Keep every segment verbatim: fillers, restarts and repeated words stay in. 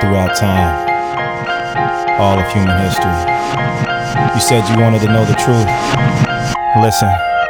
throughout time, all of human history. You said you wanted to know the truth. Listen,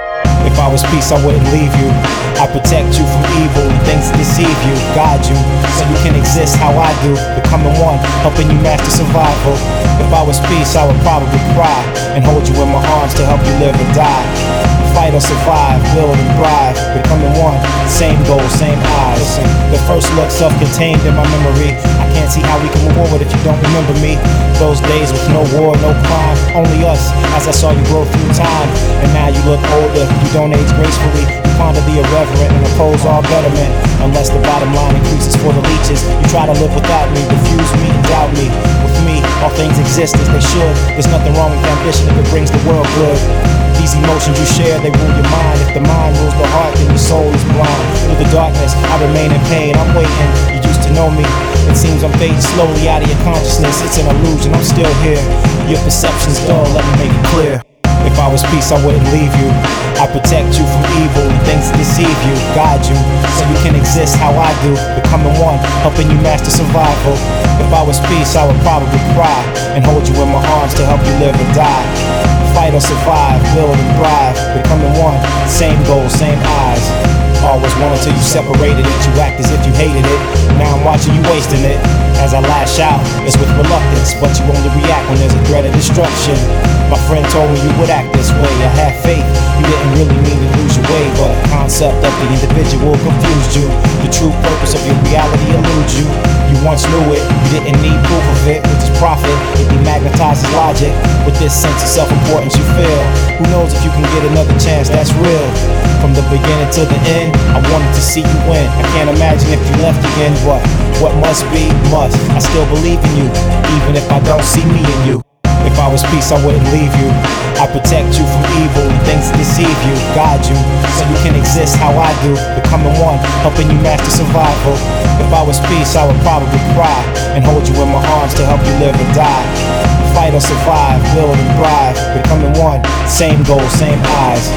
if I was peace, I wouldn't leave you. I protect you from evil and things that deceive you, guide you, so you can exist how I do, becoming one, helping you master survival. If I was peace, I would probably cry and hold you in my arms to help you live or die. Fight or survive, build and thrive, becoming one, same goal, same eyes. Listen, the first look self-contained in my memory. I can't see how we can move forward if you don't remember me. Those days with no war, no crime, only us, as I saw you grow through time. And now you look older, you don't age gracefully. You ponder the irreverent and oppose all betterment. Unless the bottom line increases for the leeches, you try to live without me, refuse me and doubt me. With me, all things exist as they should. There's nothing wrong with ambition if it brings the world good. These emotions you share, they rule your mind. If the mind rules the heart, then your soul is blind. Through the darkness, I remain in pain. I'm waiting, you used to know me. It seems I'm fading slowly out of your consciousness. It's an illusion, I'm still here. Your perception's dull, let me make it clear. If I was peace, I wouldn't leave you. I protect you from evil and things that deceive you, guide you, so you can exist how I do, becoming one, helping you master survival. If I was peace, I would probably cry and hold you in my arms to help you live or die. Fight or survive, build and thrive, becoming one, same goal, same eyes. Always one until you separated it, you act as if you hated it. Now I'm watching you wasting it. As I lash out, it's with reluctance, but you only react when there's a threat of destruction. My friend told me you would act this way. I had faith, you didn't really mean to lose your way, but the concept of the individual confused you. The true purpose of your reality eludes you. You once knew it, you didn't need proof of it. With this profit, it demagnetizes logic. With this sense of self-importance you feel, who knows if you can get another chance that's real. From the beginning to the end, I wanted to see you win. I can't imagine if you left again, but what must be, must. I still believe in you, even if I don't see me in you. If I was peace, I wouldn't leave you. I protect you from evil and things that deceive you, guide you, so you can exist how I do, becoming one, helping you master survival. If I was peace, I would probably cry and hold you in my arms to help you live or die. Fight or survive, build and thrive, becoming one, same goal, same eyes.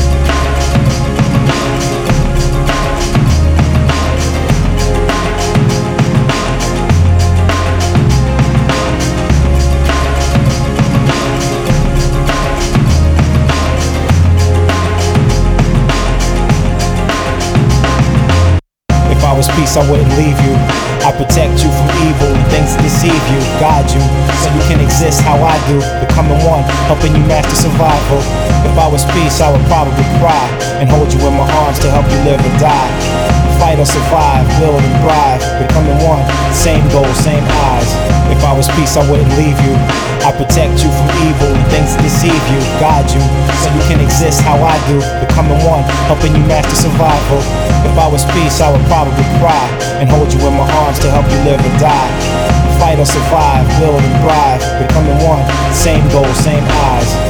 If I was peace, I wouldn't leave you. I protect you from evil and things that deceive you, guide you, so you can exist how I do, becoming one, helping you master survival. If I was peace, I would probably cry and hold you in my arms to help you live or die. Fight or survive, build and thrive, becoming one, same goal, same eyes. If I was peace, I wouldn't leave you. I protect you from evil and things that deceive you, guide you, so you can exist how I do, becoming one, helping you master survival. If I was peace, I would probably cry and hold you in my arms to help you live or die. Fight or survive, build and thrive, becoming one, same goal, same eyes.